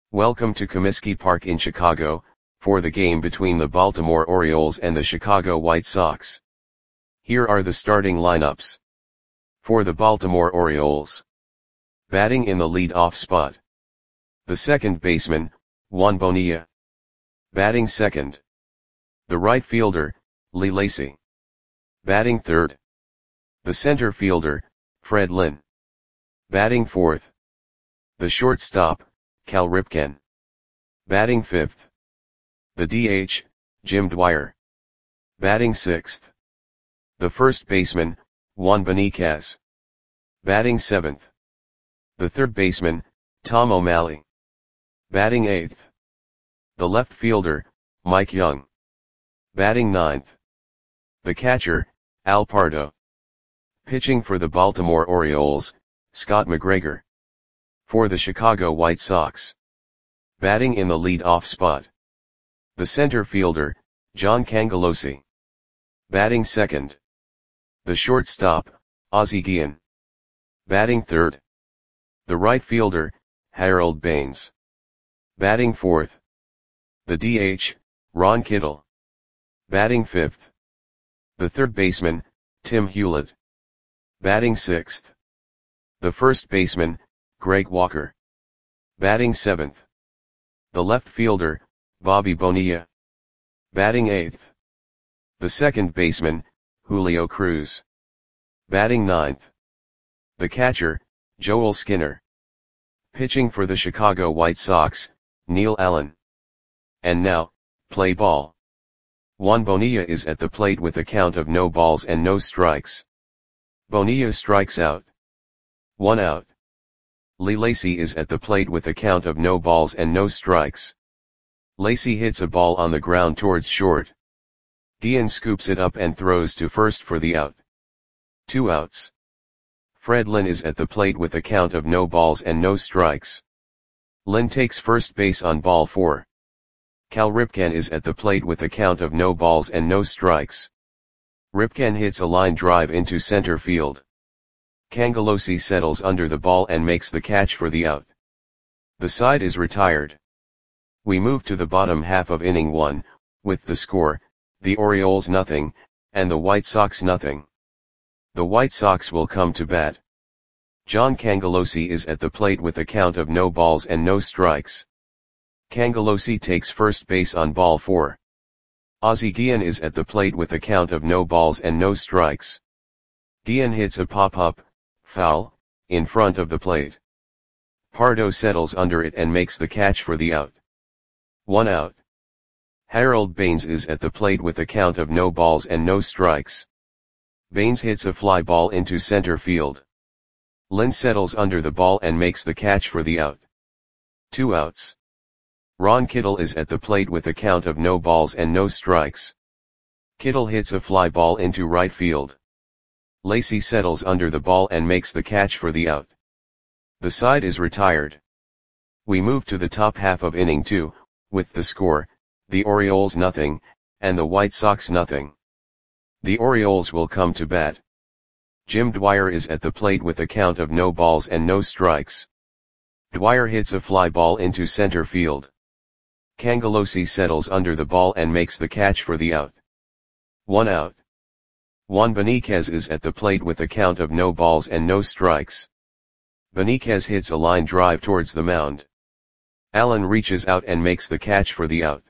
Welcome to Comiskey Park in Chicago, for the game between the Baltimore Orioles and the Chicago White Sox. Here are the starting lineups. For the Baltimore Orioles. Batting in the lead-off spot. The second baseman, Juan Bonilla. Batting second. The right fielder, Lee Lacy. Batting third. The center fielder, Fred Lynn. Batting fourth. The shortstop, Cal Ripken. Batting fifth. The DH, Jim Dwyer. Batting sixth. The first baseman, Juan Beniquez. Batting seventh. The third baseman, Tom O'Malley. Batting eighth. The left fielder, Mike Young. Batting ninth. The catcher, Al Pardo. Pitching for the Baltimore Orioles, Scott McGregor. For the Chicago White Sox. Batting in the lead-off spot. The center fielder, John Cangelosi. Batting second. The shortstop, Ozzie Guillen. Batting third. The right fielder, Harold Baines. Batting fourth. The DH, Ron Kittle. Batting fifth. The third baseman, Tim Hewlett. Batting sixth. The first baseman, Greg Walker. Batting seventh. The left fielder, Bobby Bonilla. Batting eighth. The second baseman, Julio Cruz. Batting ninth. The catcher, Joel Skinner. Pitching for the Chicago White Sox, Neil Allen. And now, play ball. Juan Bonilla is at the plate with a count of no balls and no strikes. Bonilla strikes out. 1 out. Lee Lacy is at the plate with a count of no balls and no strikes. Lacy hits a ball on the ground towards short. Guillen scoops it up and throws to first for the out. 2 outs. Fred Lynn is at the plate with a count of no balls and no strikes. Lynn takes first base on ball 4. Cal Ripken is at the plate with a count of no balls and no strikes. Ripken hits a line drive into center field. Cangelosi settles under the ball and makes the catch for the out. The side is retired. We move to the bottom half of inning 1, with the score, the Orioles nothing, and the White Sox nothing. The White Sox will come to bat. John Cangelosi is at the plate with a count of no balls and no strikes. Cangelosi takes first base on ball 4. Ozzie Guillen is at the plate with a count of no balls and no strikes. Guillen hits a pop-up, foul, in front of the plate. Pardo settles under it and makes the catch for the out. 1 out. Harold Baines is at the plate with a count of no balls and no strikes. Baines hits a fly ball into center field. Lynn settles under the ball and makes the catch for the out. 2 outs. Ron Kittle is at the plate with a count of no balls and no strikes. Kittle hits a fly ball into right field. Lacy settles under the ball and makes the catch for the out. The side is retired. We move to the top half of inning 2, with the score, the Orioles nothing, and the White Sox nothing. The Orioles will come to bat. Jim Dwyer is at the plate with a count of no balls and no strikes. Dwyer hits a fly ball into center field. Cangelosi settles under the ball and makes the catch for the out. 1 out. Juan Beniquez is at the plate with a count of no balls and no strikes. Beniquez hits a line drive towards the mound. Allen reaches out and makes the catch for the out.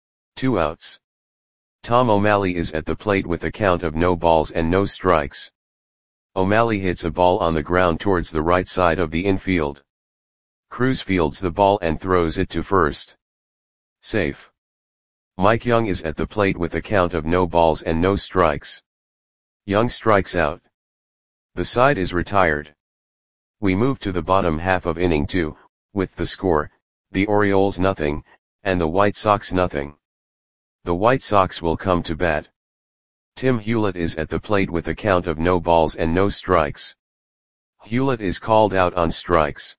2 outs. Tom O'Malley is at the plate with a count of no balls and no strikes. O'Malley hits a ball on the ground towards the right side of the infield. Cruz fields the ball and throws it to first. Safe. Mike Young is at the plate with a count of no balls and no strikes. Young strikes out. The side is retired. We move to the bottom half of inning 2, with the score, the Orioles nothing, and the White Sox nothing. The White Sox will come to bat. Tim Hewlett is at the plate with a count of no balls and no strikes. Hewlett is called out on strikes.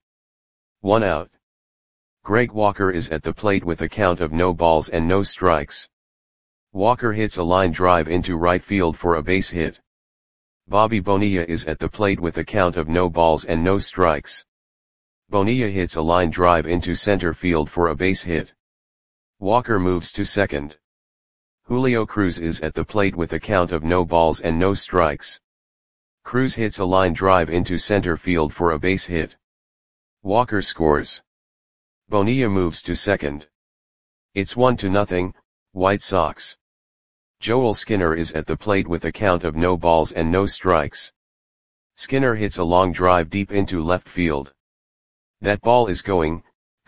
1 out. Greg Walker is at the plate with a count of no balls and no strikes. Walker hits a line drive into right field for a base hit. Bobby Bonilla is at the plate with a count of no balls and no strikes. Bonilla hits a line drive into center field for a base hit. Walker moves to second. Julio Cruz is at the plate with a count of no balls and no strikes. Cruz hits a line drive into center field for a base hit. Walker scores. Bonilla moves to second. It's 1-0, White Sox. Joel Skinner is at the plate with a count of no balls and no strikes. Skinner hits a long drive deep into left field. That ball is gone.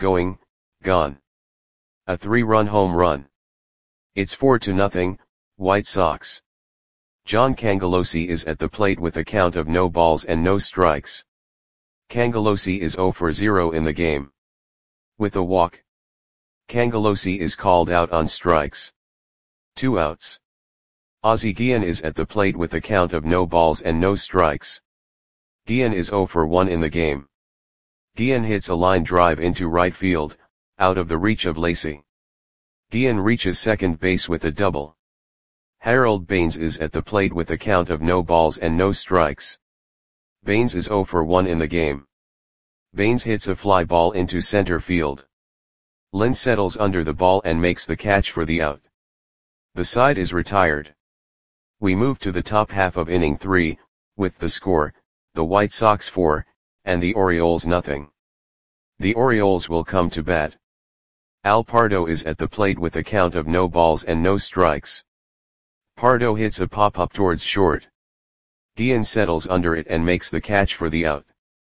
A 3-run home run. It's 4-0, White Sox. John Cangelosi is at the plate with a count of no balls and no strikes. Cangelosi is 0 for 0 in the game. With a walk, Cangelosi is called out on strikes. 2 outs. Ozzie Guillen is at the plate with a count of no balls and no strikes. Guillen is 0 for 1 in the game. Guillen hits a line drive into right field, out of the reach of Lacy. Guillen reaches second base with a double. Harold Baines is at the plate with a count of no balls and no strikes. Baines is 0 for 1 in the game. Baines hits a fly ball into center field. Lynn settles under the ball and makes the catch for the out. The side is retired. We move to the top half of inning 3, with the score, the White Sox 4, and the Orioles nothing. The Orioles will come to bat. Al Pardo is at the plate with a count of no balls and no strikes. Pardo hits a pop-up towards short. Guillen settles under it and makes the catch for the out.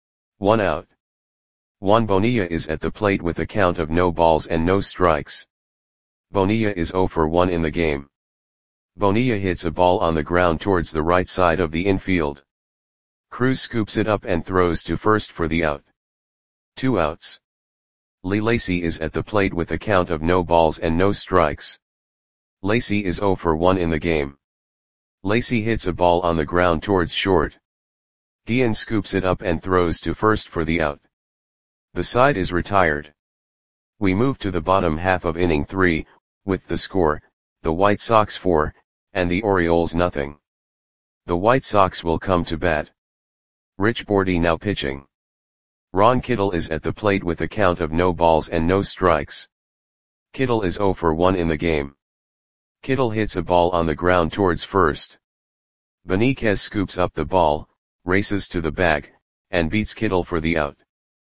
1 out. Juan Bonilla is at the plate with a count of no balls and no strikes. Bonilla is 0 for 1 in the game. Bonilla hits a ball on the ground towards the right side of the infield. Cruz scoops it up and throws to first for the out. 2 outs. Lee Lacy is at the plate with a count of no balls and no strikes. Lacy is 0 for 1 in the game. Lacy hits a ball on the ground towards short. Guillen scoops it up and throws to first for the out. The side is retired. We move to the bottom half of inning 3, with the score, the White Sox 4, and the Orioles nothing. The White Sox will come to bat. Rich Bordy now pitching. Ron Kittle is at the plate with a count of no balls and no strikes. Kittle is 0 for 1 in the game. Kittle hits a ball on the ground towards first. Benitez scoops up the ball, races to the bag, and beats Kittle for the out.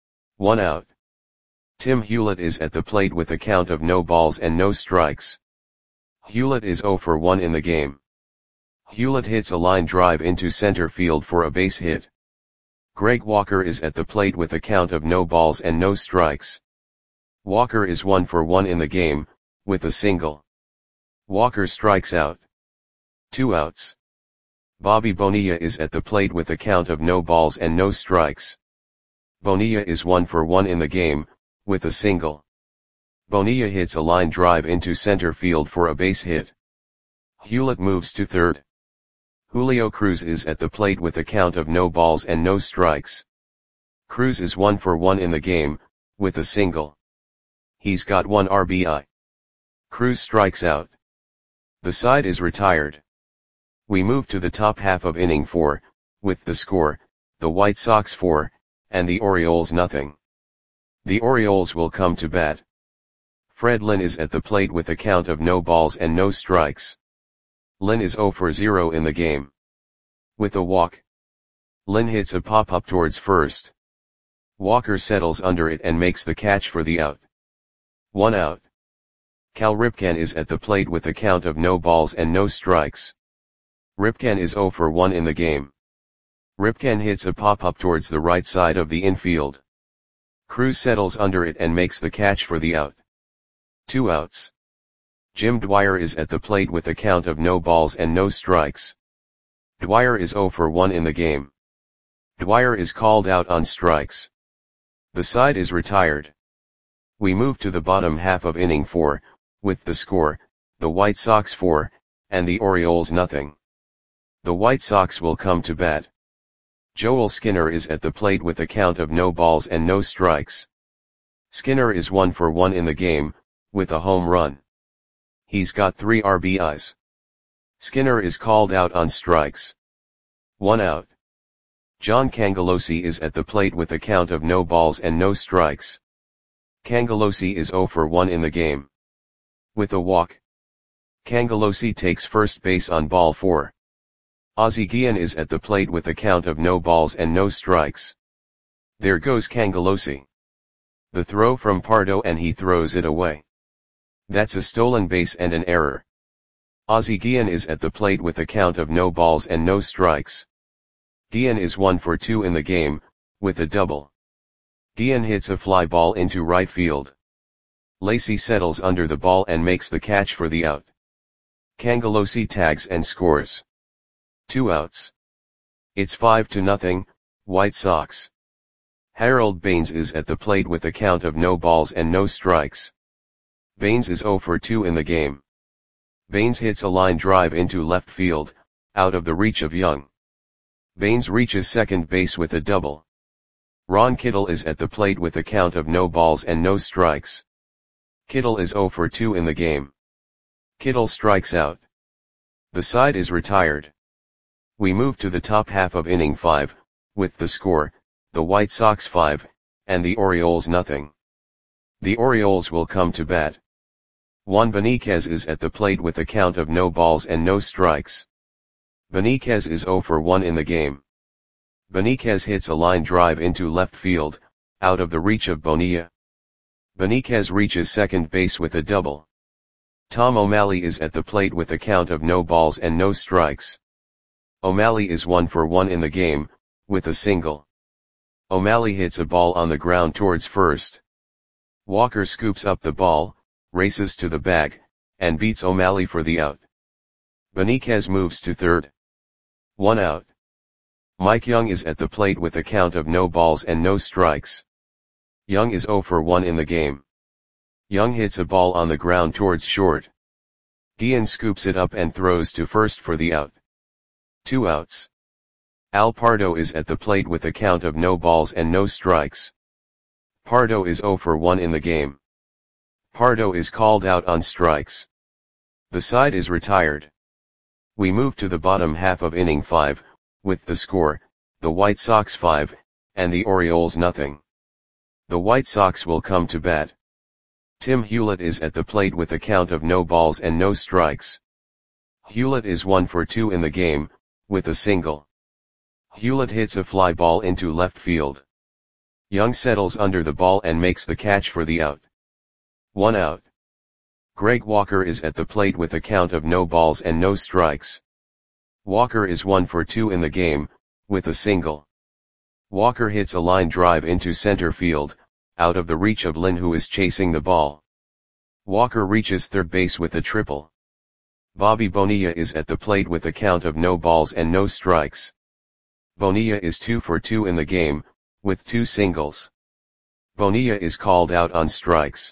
1 out. Tim Hewlett is at the plate with a count of no balls and no strikes. Hewlett is 0 for 1 in the game. Hewlett hits a line drive into center field for a base hit. Greg Walker is at the plate with a count of no balls and no strikes. Walker is 1 for 1 in the game, with a single. Walker strikes out. 2 outs. Bobby Bonilla is at the plate with a count of no balls and no strikes. Bonilla is 1 for 1 in the game, with a single. Bonilla hits a line drive into center field for a base hit. Hewlett moves to third. Julio Cruz is at the plate with a count of no balls and no strikes. Cruz is 1 for 1 in the game, with a single. He's got 1 RBI. Cruz strikes out. The side is retired. We move to the top half of inning 4, with the score, the White Sox 4, and the Orioles nothing. The Orioles will come to bat. Fred Lynn is at the plate with a count of no balls and no strikes. Lynn is 0 for 0 in the game. With a walk, Lynn hits a pop-up towards first. Walker settles under it and makes the catch for the out. 1 out. Cal Ripken is at the plate with a count of no balls and no strikes. Ripken is 0 for 1 in the game. Ripken hits a pop-up towards the right side of the infield. Cruz settles under it and makes the catch for the out. 2 outs. Jim Dwyer is at the plate with a count of no balls and no strikes. Dwyer is 0 for 1 in the game. Dwyer is called out on strikes. The side is retired. We move to the bottom half of inning 4, with the score, the White Sox 4, and the Orioles nothing. The White Sox will come to bat. Joel Skinner is at the plate with a count of no balls and no strikes. Skinner is 1 for 1 in the game, with a home run. He's got 3 RBIs. Skinner is called out on strikes. 1 out. John Cangelosi is at the plate with a count of no balls and no strikes. Cangelosi is 0 for 1 in the game. With a walk, Cangelosi takes first base on ball 4. Ozzie Guillen is at the plate with a count of no balls and no strikes. There goes Cangelosi. The throw from Pardo and he throws it away. That's a stolen base and an error. Ozzie Guillen is at the plate with a count of no balls and no strikes. Guillen is 1 for 2 in the game, with a double. Guillen hits a fly ball into right field. Lacy settles under the ball and makes the catch for the out. Cangelosi tags and scores. 2 outs. It's 5-0, White Sox. Harold Baines is at the plate with a count of no balls and no strikes. Baines is 0 for 2 in the game. Baines hits a line drive into left field, out of the reach of Young. Baines reaches second base with a double. Ron Kittle is at the plate with a count of no balls and no strikes. Kittle is 0 for 2 in the game. Kittle strikes out. The side is retired. We move to the top half of inning 5, with the score, the White Sox 5, and the Orioles nothing. The Orioles will come to bat. Juan Beniquez is at the plate with a count of no balls and no strikes. Beniquez is 0 for 1 in the game. Beniquez hits a line drive into left field, out of the reach of Bonilla. Beniquez reaches second base with a double. Tom O'Malley is at the plate with a count of no balls and no strikes. O'Malley is 1 for 1 in the game, with a single. O'Malley hits a ball on the ground towards first. Walker scoops up the ball, races to the bag, and beats O'Malley for the out. Beniquez moves to third. 1 out. Mike Young is at the plate with a count of no balls and no strikes. Young is 0 for 1 in the game. Young hits a ball on the ground towards short. Guillen scoops it up and throws to first for the out. 2 outs. Al Pardo is at the plate with a count of no balls and no strikes. Pardo is 0 for 1 in the game. Pardo is called out on strikes. The side is retired. We move to the bottom half of inning 5, with the score, the White Sox 5, and the Orioles nothing. The White Sox will come to bat. Tim Hewlett is at the plate with a count of no balls and no strikes. Hewlett is 1 for 2 in the game, with a single. Hewlett hits a fly ball into left field. Young settles under the ball and makes the catch for the out. 1 out. Greg Walker is at the plate with a count of no balls and no strikes. Walker is 1 for 2 in the game, with a single. Walker hits a line drive into center field, out of the reach of Lynn who is chasing the ball. Walker reaches third base with a triple. Bobby Bonilla is at the plate with a count of no balls and no strikes. Bonilla is 2 for 2 in the game, with 2 singles. Bonilla is called out on strikes.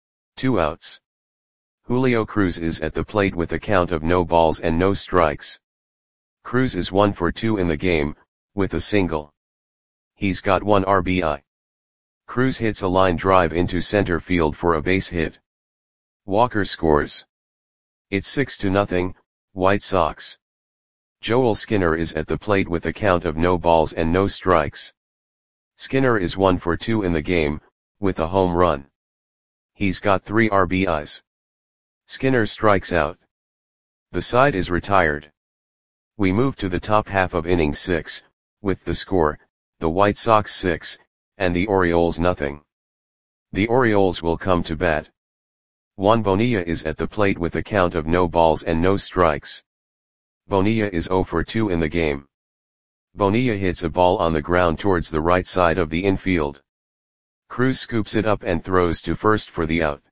2 outs. Julio Cruz is at the plate with a count of no balls and no strikes. Cruz is 1 for 2 in the game, with a single. He's got 1 RBI. Cruz hits a line drive into center field for a base hit. Walker scores. It's 6-0, White Sox. Joel Skinner is at the plate with a count of no balls and no strikes. Skinner is 1 for 2 in the game, with a home run. He's got 3 RBIs. Skinner strikes out. The side is retired. We move to the top half of inning 6, with the score, the White Sox 6, and the Orioles nothing. The Orioles will come to bat. Juan Bonilla is at the plate with a count of no balls and no strikes. Bonilla is 0 for 2 in the game. Bonilla hits a ball on the ground towards the right side of the infield. Cruz scoops it up and throws to first for the out.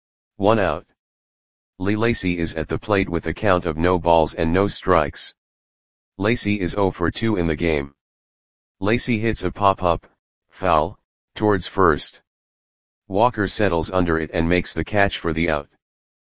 1 out. Lee Lacy is at the plate with a count of no balls and no strikes. Lacy is 0 for 2 in the game. Lacy hits a pop-up, foul, towards first. Walker settles under it and makes the catch for the out.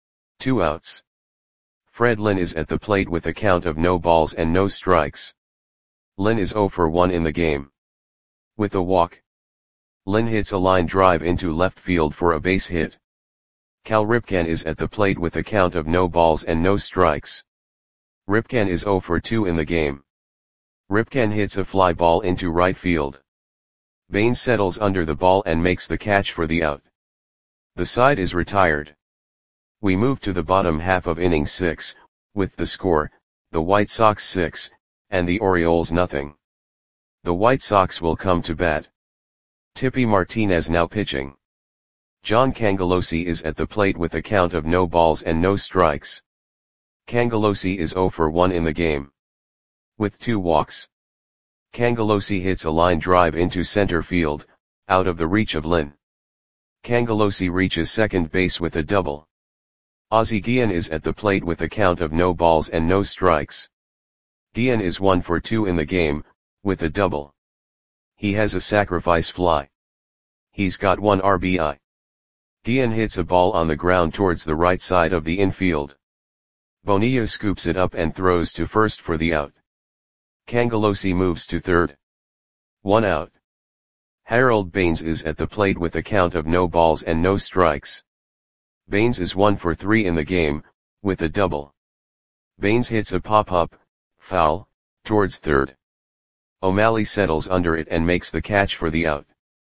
2 outs. Fred Lynn is at the plate with a count of no balls and no strikes. Lynn is 0 for 1 in the game. With a walk, Lynn hits a line drive into left field for a base hit. Cal Ripken is at the plate with a count of no balls and no strikes. Ripken is 0 for 2 in the game. Ripken hits a fly ball into right field. Baines settles under the ball and makes the catch for the out. The side is retired. We move to the bottom half of inning 6, with the score, the White Sox 6, and the Orioles nothing. The White Sox will come to bat. Tippy Martinez now pitching. John Cangelosi is at the plate with a count of no balls and no strikes. Cangelosi is 0 for 1 in the game, with 2 walks. Cangelosi hits a line drive into center field, out of the reach of Lynn. Cangelosi reaches second base with a double. Ozzie Guillen is at the plate with a count of no balls and no strikes. Guillen is 1 for 2 in the game, with a double. He has a sacrifice fly. He's got 1 RBI. Guillen hits a ball on the ground towards the right side of the infield. Bonilla scoops it up and throws to first for the out. Cangelosi moves to third. 1 out. Harold Baines is at the plate with a count of no balls and no strikes. Baines is 1 for 3 in the game, with a double. Baines hits a pop-up, foul, towards third. O'Malley settles under it and makes the catch for the out.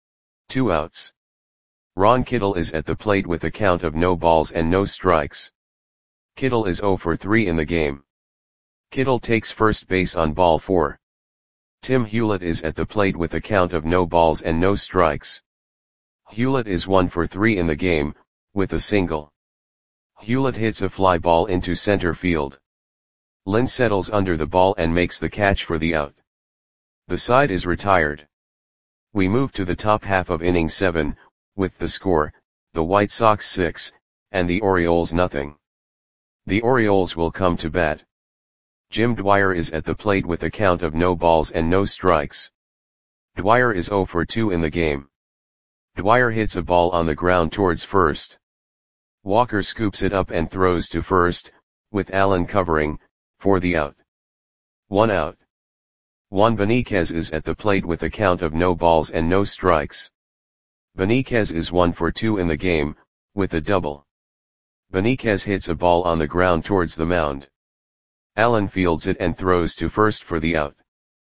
2 outs. Ron Kittle is at the plate with a count of no balls and no strikes. Kittle is 0 for 3 in the game. Kittle takes first base on ball 4. Tim Hewlett is at the plate with a count of no balls and no strikes. Hewlett is 1 for 3 in the game, with a single. Hewlett hits a fly ball into center field. Lynn settles under the ball and makes the catch for the out. The side is retired. We move to the top half of inning 7, with the score, the White Sox 6, and the Orioles nothing. The Orioles will come to bat. Jim Dwyer is at the plate with a count of no balls and no strikes. Dwyer is 0 for 2 in the game. Dwyer hits a ball on the ground towards first. Walker scoops it up and throws to first, with Allen covering, for the out. 1 out. Juan Beniquez is at the plate with a count of no balls and no strikes. Beniquez is 1 for 2 in the game, with a double. Beniquez hits a ball on the ground towards the mound. Allen fields it and throws to first for the out.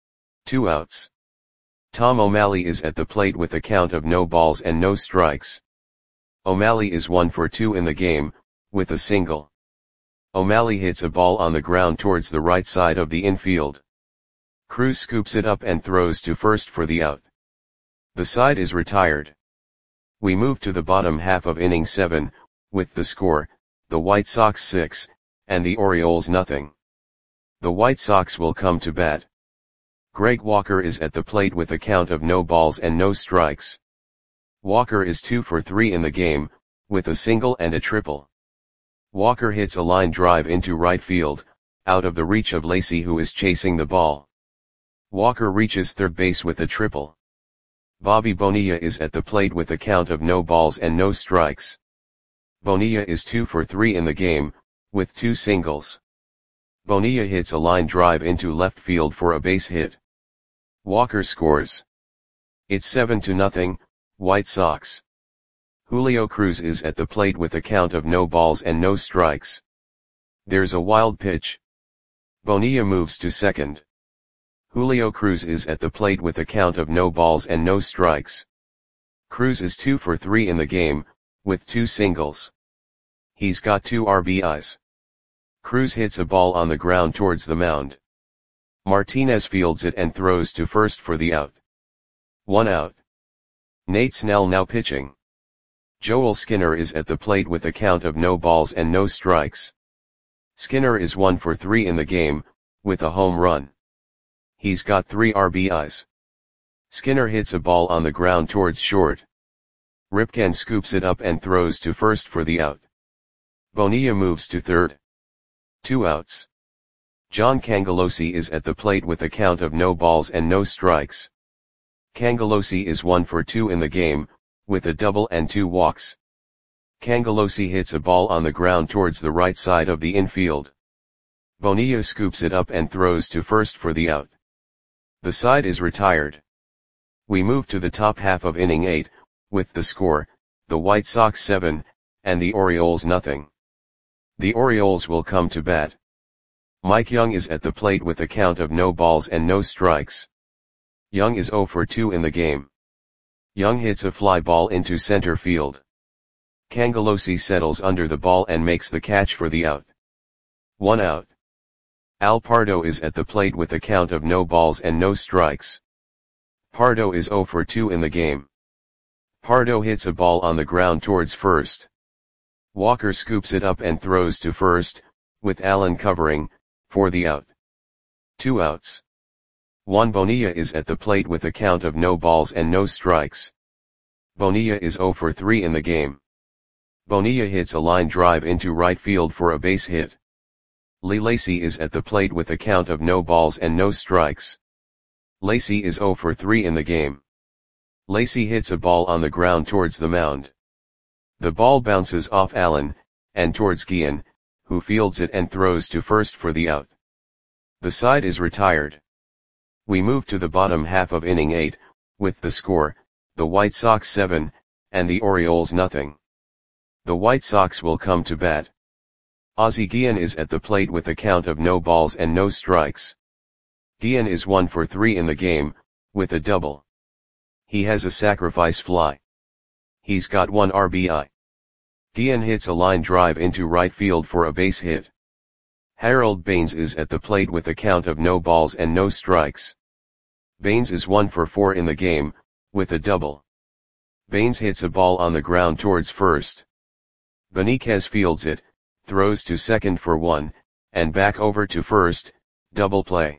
2 outs. Tom O'Malley is at the plate with a count of no balls and no strikes. O'Malley is 1 for 2 in the game, with a single. O'Malley hits a ball on the ground towards the right side of the infield. Cruz scoops it up and throws to first for the out. The side is retired. We move to the bottom half of inning 7, with the score, the White Sox 6, and the Orioles nothing. The White Sox will come to bat. Greg Walker is at the plate with a count of no balls and no strikes. Walker is 2 for 3 in the game, with a single and a triple. Walker hits a line drive into right field, out of the reach of Lacy who is chasing the ball. Walker reaches third base with a triple. Bobby Bonilla is at the plate with a count of no balls and no strikes. Bonilla is 2 for 3 in the game, with 2 singles. Bonilla hits a line drive into left field for a base hit. Walker scores. It's 7-0, White Sox. Julio Cruz is at the plate with a count of no balls and no strikes. There's a wild pitch. Bonilla moves to second. Julio Cruz is at the plate with a count of no balls and no strikes. Cruz is 2 for 3 in the game, with 2 singles. He's got 2 RBIs. Cruz hits a ball on the ground towards the mound. Martinez fields it and throws to first for the out. 1 out. Nate Snell now pitching. Joel Skinner is at the plate with a count of no balls and no strikes. Skinner is 1 for 3 in the game, with a home run. He's got 3 RBIs. Skinner hits a ball on the ground towards short. Ripken scoops it up and throws to first for the out. Bonilla moves to third. 2 outs. John Cangelosi is at the plate with a count of no balls and no strikes. Cangelosi is 1 for 2 in the game, with a double and 2 walks. Cangelosi hits a ball on the ground towards the right side of the infield. Bonilla scoops it up and throws to first for the out. The side is retired. We move to the top half of inning 8, with the score, the White Sox 7, and the Orioles nothing. The Orioles will come to bat. Mike Young is at the plate with a count of no balls and no strikes. Young is 0 for 2 in the game. Young hits a fly ball into center field. Cangelosi settles under the ball and makes the catch for the out. 1 out. Al Pardo is at the plate with a count of no balls and no strikes. Pardo is 0 for 2 in the game. Pardo hits a ball on the ground towards first. Walker scoops it up and throws to first, with Allen covering, for the out. 2 outs. Juan Bonilla is at the plate with a count of no balls and no strikes. Bonilla is 0 for 3 in the game. Bonilla hits a line drive into right field for a base hit. Lee Lacy is at the plate with a count of no balls and no strikes. Lacy is 0 for 3 in the game. Lacy hits a ball on the ground towards the mound. The ball bounces off Allen, and towards Guillen, who fields it and throws to first for the out. The side is retired. We move to the bottom half of inning 8, with the score, the White Sox 7, and the Orioles nothing. The White Sox will come to bat. Ozzie Guillen is at the plate with a count of no balls and no strikes. Guillen is 1 for 3 in the game, with a double. He has a sacrifice fly. He's got 1 RBI. Guillen hits a line drive into right field for a base hit. Harold Baines is at the plate with a count of no balls and no strikes. Baines is 1 for 4 in the game, with a double. Baines hits a ball on the ground towards first. Benitez fields it, throws to second for 1, and back over to first, double play.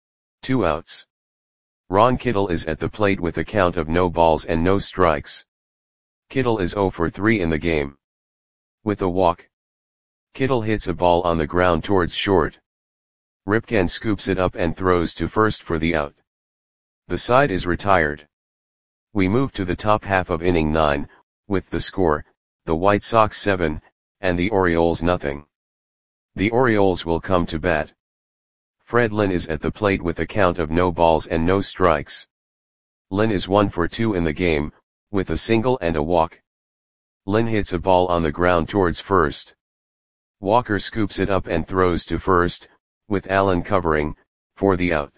2 outs. Ron Kittle is at the plate with a count of no balls and no strikes. Kittle is 0 for 3 in the game. With a walk. Kittle hits a ball on the ground towards short. Ripken scoops it up and throws to first for the out. The side is retired. We move to the top half of inning 9, with the score, the White Sox 7, and the Orioles nothing. The Orioles will come to bat. Fred Lynn is at the plate with a count of no balls and no strikes. Lynn is 1 for 2 in the game, with a single and a walk. Lynn hits a ball on the ground towards first. Walker scoops it up and throws to first, with Allen covering, for the out.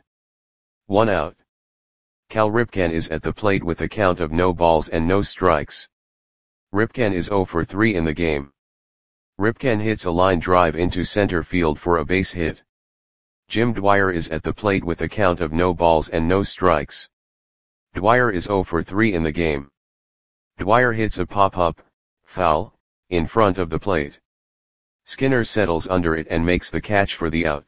1 out. Cal Ripken is at the plate with a count of no balls and no strikes. Ripken is 0 for 3 in the game. Ripken hits a line drive into center field for a base hit. Jim Dwyer is at the plate with a count of no balls and no strikes. Dwyer is 0 for 3 in the game. Dwyer hits a pop-up, foul, in front of the plate. Skinner settles under it and makes the catch for the out.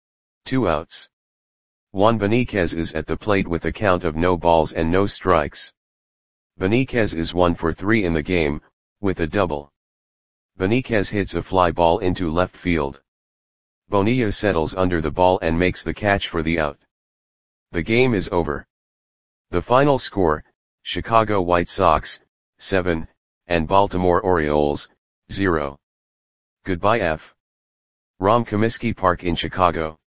2 outs. Juan Benitez is at the plate with a count of no balls and no strikes. Benitez is 1 for 3 in the game, with a double. Benitez hits a fly ball into left field. Bonilla settles under the ball and makes the catch for the out. The game is over. The final score, Chicago White Sox, 7, and Baltimore Orioles, 0. Goodbye F. Rom Comiskey Park in Chicago.